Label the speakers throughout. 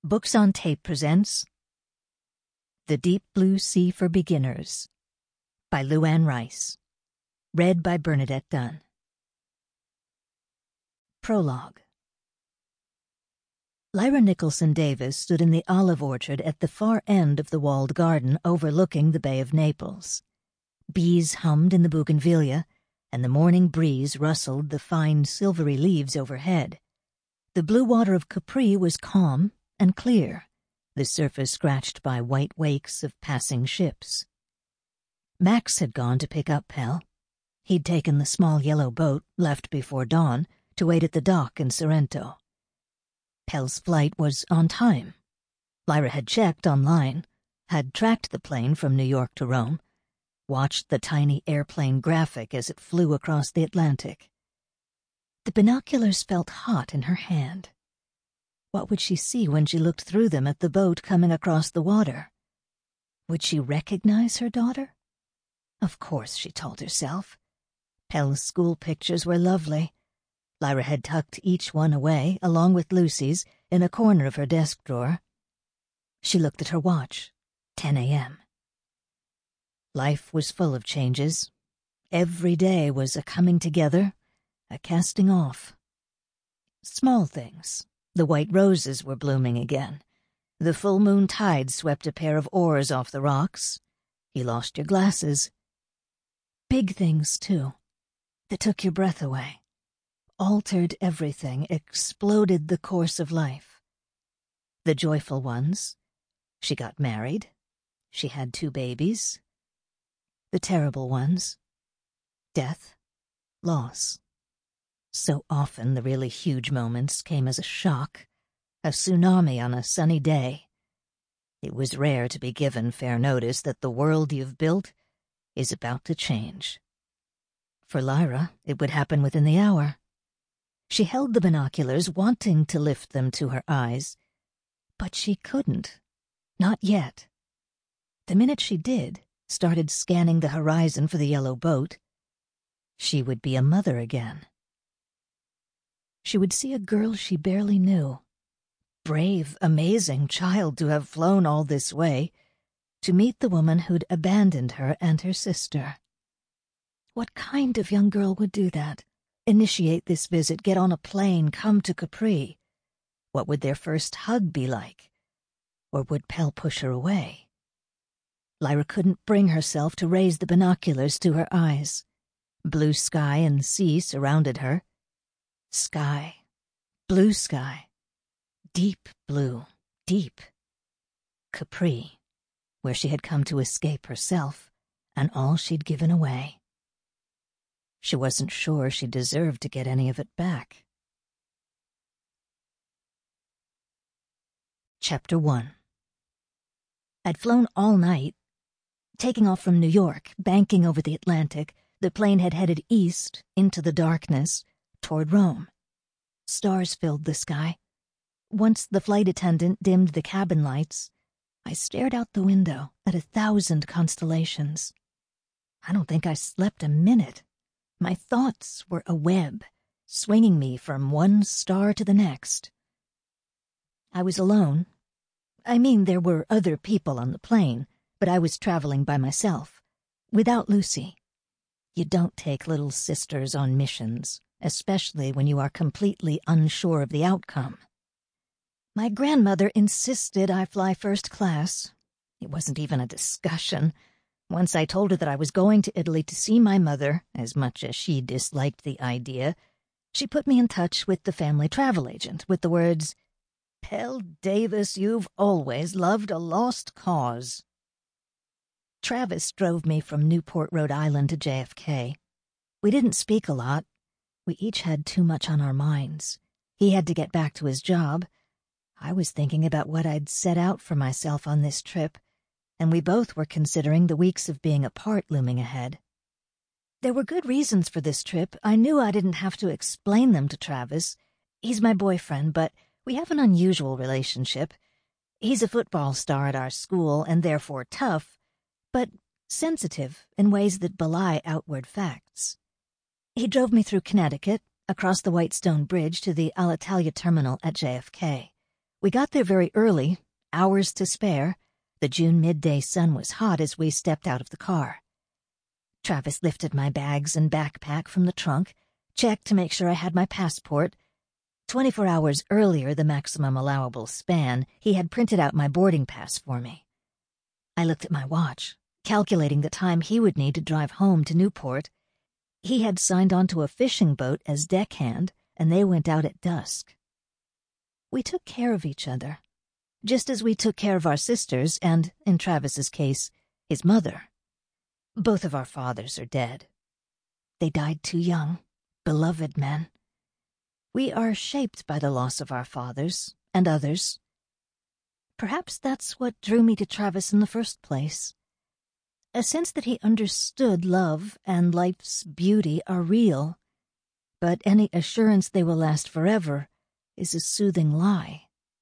Speaker 1: Books on Tape presents The Deep Blue Sea for Beginners by Luann Rice. Read by Bernadette Dunn. Prologue. Lyra Nicholson Davis stood in the olive orchard at the far end of the walled garden overlooking the Bay of Naples. Bees hummed in the bougainvillea, and the morning breeze rustled the fine silvery leaves overhead. The blue water of Capri was calm and clear, the surface scratched by white wakes of passing ships. Max had gone to pick up Pell. He'd taken the small yellow boat, left before dawn, to wait at the dock in Sorrento. Pell's flight was on time. Lyra had checked online, had tracked the plane from New York to Rome, watched the tiny airplane graphic as it flew across the Atlantic. The binoculars felt hot in her hand. What would she see when she looked through them at the boat coming across the water? Would she recognize her daughter? Of course, she told herself. Pell's school pictures were lovely. Lyra had tucked each one away, along with Lucy's, in a corner of her desk drawer. She looked at her watch. 10 a.m. Life was full of changes. Every day was a coming together, a casting off. Small things. The white roses were blooming again. The full moon tide swept a pair of oars off the rocks. You lost your glasses. Big things, too, that took your breath away. Altered everything, exploded the course of life. The joyful ones. She got married. She had 2 babies. The terrible ones. Death. Loss. So often the really huge moments came as a shock, a tsunami on a sunny day. It was rare to be given fair notice that the world you've built is about to change. For Lyra, it would happen within the hour. She held the binoculars, wanting to lift them to her eyes, but she couldn't. Not yet. The minute she did, started scanning the horizon for the yellow boat, she would be a mother again. She would see a girl she barely knew. Brave, amazing child to have flown all this way, to meet the woman who'd abandoned her and her sister. What kind of young girl would do that? Initiate this visit, get on a plane, come to Capri? What would their first hug be like? Or would Pell push her away? Lyra couldn't bring herself to raise the binoculars to her eyes. Blue sky and sea surrounded her. Sky. Blue sky. Deep blue. Deep. Capri, where she had come to escape herself and all she'd given away. She wasn't sure she deserved to get any of it back. Chapter 1. I'd flown all night. Taking off from New York, banking over the Atlantic, the plane had headed east, into the darkness, toward Rome. Stars filled the sky. Once the flight attendant dimmed the cabin lights, I stared out the window at 1,000 constellations. I don't think I slept a minute. My thoughts were a web, swinging me from one star to the next. I was alone. I mean, there were other people on the plane, but I was traveling by myself, without Lucy. You don't take little sisters on missions, especially when you are completely unsure of the outcome. My grandmother insisted I fly first class. It wasn't even a discussion. Once I told her that I was going to Italy to see my mother, as much as she disliked the idea, she put me in touch with the family travel agent with the words, "Pell Davis, you've always loved a lost cause." Travis drove me from Newport, Rhode Island to JFK. We didn't speak a lot. We each had too much on our minds. He had to get back to his job. I was thinking about what I'd set out for myself on this trip, and we both were considering the weeks of being apart looming ahead. There were good reasons for this trip. I knew I didn't have to explain them to Travis. He's my boyfriend, but we have an unusual relationship. He's a football star at our school and therefore tough, but sensitive in ways that belie outward facts. He drove me through Connecticut, across the White Stone Bridge to the Alitalia terminal at JFK. We got there very early, hours to spare. The June midday sun was hot as we stepped out of the car. Travis lifted my bags and backpack from the trunk, checked to make sure I had my passport. 24 hours earlier, the maximum allowable span, he had printed out my boarding pass for me. I looked at my watch, calculating the time he would need to drive home to Newport. He had signed onto a fishing boat as deckhand, and they went out at dusk. We took care of each other, just as we took care of our sisters and, in Travis's case, his mother. Both of our fathers are dead. They died too young, beloved men. We are shaped by the loss of our fathers and others. Perhaps that's what drew me to Travis in the first place. A sense that he understood love and life's beauty are real, but any assurance they will last forever is a soothing lie.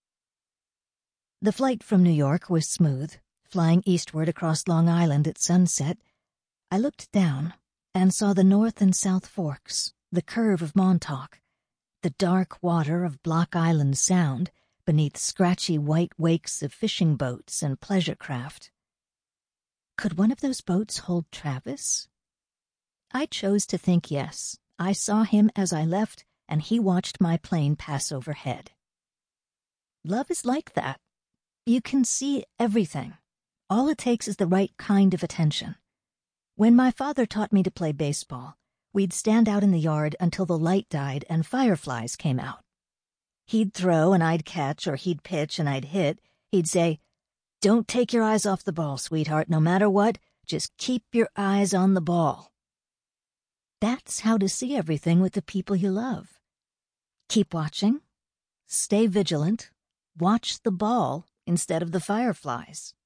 Speaker 1: The flight from New York was smooth, flying eastward across Long Island at sunset. I looked down and saw the North and South Forks, the curve of Montauk, the dark water of Block Island Sound beneath scratchy white wakes of fishing boats and pleasure craft. Could one of those boats hold Travis? I chose to think yes. I saw him as I left, and he watched my plane pass overhead. Love is like that. You can see everything. All it takes is the right kind of attention. When my father taught me to play baseball, we'd stand out in the yard until the light died and fireflies came out. He'd throw and I'd catch, or he'd pitch and I'd hit. He'd say, "Don't take your eyes off the ball, sweetheart. No matter what, just keep your eyes on the ball." That's how to see everything with the people you love. Keep watching, stay vigilant, watch the ball instead of the fireflies.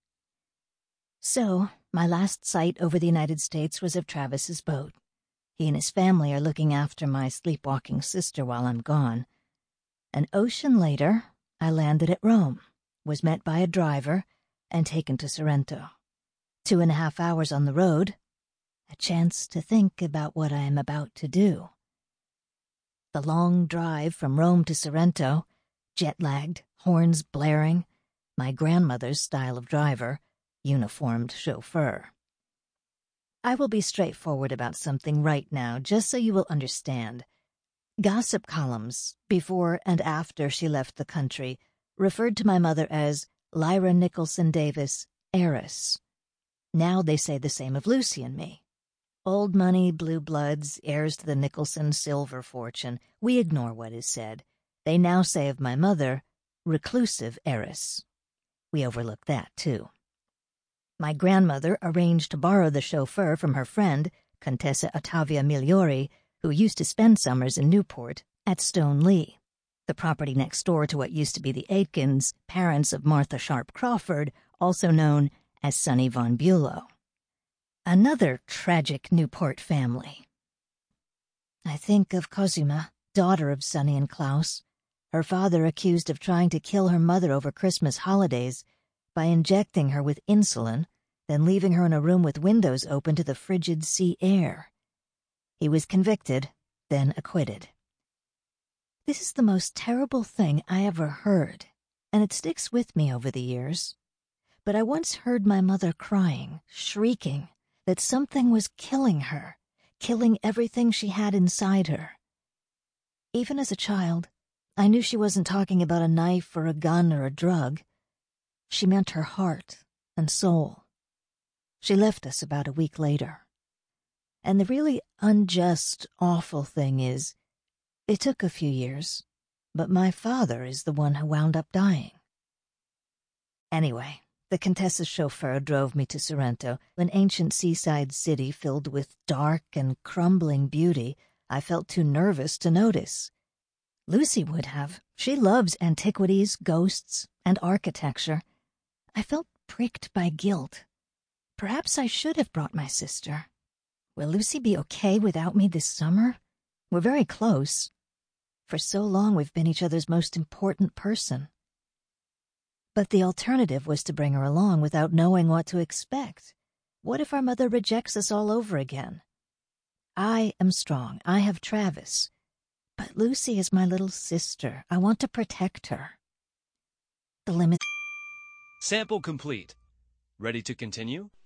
Speaker 1: So, my last sight over the United States was of Travis's boat. He and his family are looking after my sleepwalking sister while I'm gone. An ocean later, I landed at Rome, was met by a driver, and taken to Sorrento. 2.5 hours on the road, a chance to think about what I am about to do. The long drive from Rome to Sorrento, jet-lagged, horns blaring, my grandmother's style of driver, uniformed chauffeur. I will be straightforward about something right now, just so you will understand. Gossip columns, before and after she left the country, referred to my mother as Lyra Nicholson Davis, heiress. Now they say the same of Lucy and me. Old money, blue bloods, heirs to the Nicholson silver fortune. We ignore what is said. They now say of my mother, reclusive heiress. We overlook that, too. My grandmother arranged to borrow the chauffeur from her friend, Contessa Ottavia Migliori, who used to spend summers in Newport, at Stone Lea, the property next door to what used to be the Aitkins, parents of Martha Sharp Crawford, also known as Sonny von Bülow. Another tragic Newport family. I think of Cosima, daughter of Sonny and Klaus, her father accused of trying to kill her mother over Christmas holidays by injecting her with insulin, then leaving her in a room with windows open to the frigid sea air. He was convicted, then acquitted. This is the most terrible thing I ever heard, and it sticks with me over the years. But I once heard my mother crying, shrieking, that something was killing her, killing everything she had inside her. Even as a child, I knew she wasn't talking about a knife or a gun or a drug. She meant her heart and soul. She left us about a week later. And the really unjust, awful thing is, it took a few years, but my father is the one who wound up dying. Anyway, the Contessa's chauffeur drove me to Sorrento, an ancient seaside city filled with dark and crumbling beauty I felt too nervous to notice. Lucy would have. She loves antiquities, ghosts, and architecture. I felt pricked by guilt. Perhaps I should have brought my sister. Will Lucy be okay without me this summer? We're very close. For so long we've been each other's most important person. But the alternative was to bring her along without knowing what to expect. What if our mother rejects us all over again? I am strong. I have Travis. But Lucy is my little sister. I want to protect her. The limit.
Speaker 2: Sample complete. Ready to continue?